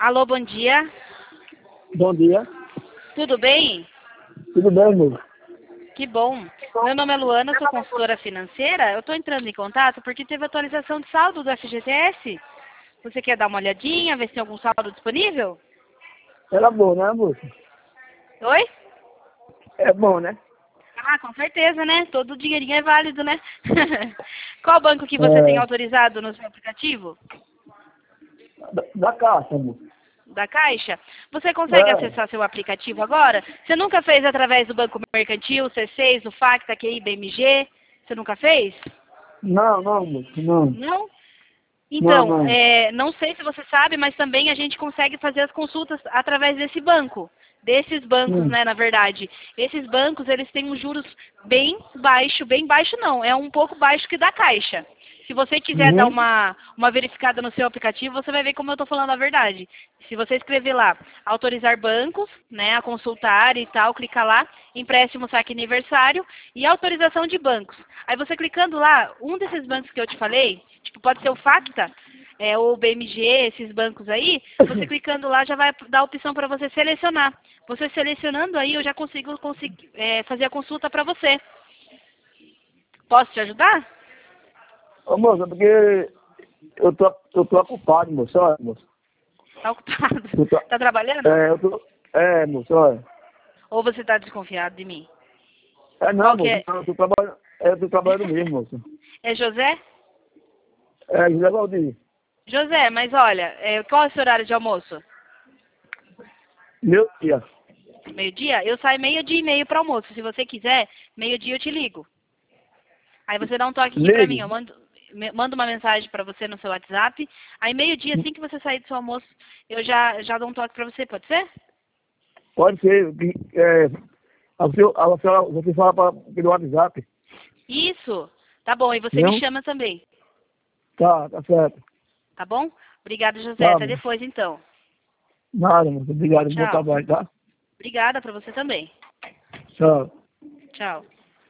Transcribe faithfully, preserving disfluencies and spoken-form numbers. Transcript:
Alô, bom dia. Bom dia. Tudo bem? Tudo bem, moço? Que bom. Meu nome é Luana, sou consultora financeira. Eu estou entrando em contato porque teve atualização de saldo do F G T S. Você quer dar uma olhadinha, ver se tem algum saldo disponível? Era bom, né, moço? Oi? É bom, né? Ah, com certeza, né? Todo dinheirinho é válido, né? Qual banco que você tem É, autorizado no seu aplicativo? da, da caixa, moço. Da Caixa? Você consegue É. acessar seu aplicativo agora? Você nunca fez através do Banco Mercantil, C seis, do Facta, Q I, B M G? Você nunca fez? Não, não, moço, não. Não? Não, Então, não. é, não sei se você sabe, mas também a gente consegue fazer as consultas através desse banco. Desses bancos, Hum. né, na verdade. Esses bancos, eles têm um juros bem baixo, bem baixo não, é um pouco baixo que da Caixa. Se você quiser dar Uhum. uma, uma verificada no seu aplicativo, você vai ver como eu estou falando a verdade. Se você escrever lá, autorizar bancos, né, a consultar e tal, clica lá, empréstimo, saque aniversário e autorização de bancos. Aí você clicando lá, um desses bancos que eu te falei, tipo, pode ser o Facta, é, ou o B M G, esses bancos aí, você clicando lá já vai dar a opção para você selecionar. Você selecionando aí, eu já consigo, consigo é, fazer a consulta para você. Posso te ajudar? Ô, moço, é porque eu tô, eu tô ocupado, moço, olha, moço. Tá ocupado? Eu tô, Tá trabalhando? é, eu tô, é, moço, olha. Ou você tá desconfiado de mim? É, não, Qual que moço, é? não, eu tô trabalhando, é, eu tô trabalhando mesmo, moço. É José? É, José Valdir. José, mas olha, é, qual é o seu horário de almoço? Meu dia. Meio-dia? Eu saio meio-dia e meio para almoço. Se você quiser, meio-dia eu te ligo. Aí você dá um toque aqui pra mim, eu Ligue. mando, me- mando uma mensagem pra você no seu WhatsApp. Aí meio-dia, assim que você sair do seu almoço, eu já, já dou um toque pra você, pode ser? Pode ser. É, a senhora, a senhora, você fala pra, pelo WhatsApp. Isso. Tá bom, e você me Não? chama também, Tá, tá certo. tá bom? Obrigada, José. Tá, Até moço. depois, então. Nada, moço. Obrigado. Bom Tchau. trabalho, tá? Obrigada pra você também. Tchau. Tchau.